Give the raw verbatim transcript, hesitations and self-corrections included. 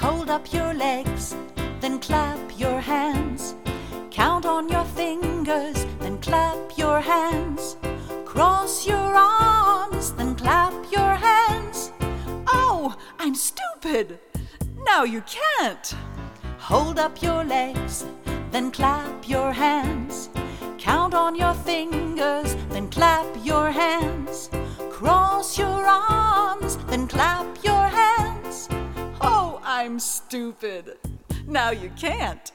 Hold up your legs, then clap your hands. Count on your fingers, then clap your hands. Cross your arms, then clap your hands. Oh, I'm stupid! Now you can't! Hold up your legs, then clap your hands. Count on your fingers, then clap your hands. Cross your arms, then clap your hands. Oh, I'm stupid! Now you can't!